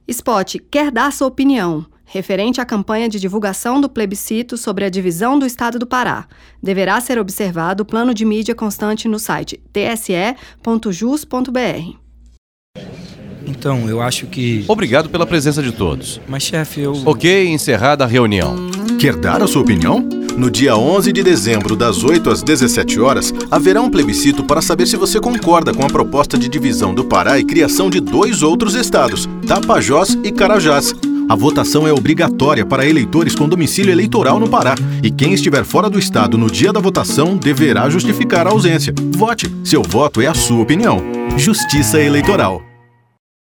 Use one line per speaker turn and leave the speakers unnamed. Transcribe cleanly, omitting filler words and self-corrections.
Spot quer dar sua opinião referente à campanha de divulgação do plebiscito sobre a divisão do Estado do Pará. Deverá ser observado o plano de mídia constante no site tse.jus.br.
Então, eu acho que...
Obrigado pela presença de todos.
Mas, chefe, eu...
Ok, encerrada a reunião.
Quer dar a sua opinião? No dia 11 de dezembro, das 8 às 17 horas, haverá um plebiscito para saber se você concorda com a proposta de divisão do Pará e criação de 2 outros estados, Tapajós e Carajás. A votação é obrigatória para eleitores com domicílio eleitoral no Pará. E quem estiver fora do estado no dia da votação deverá justificar a ausência. Vote. Seu voto é a sua opinião. Justiça Eleitoral.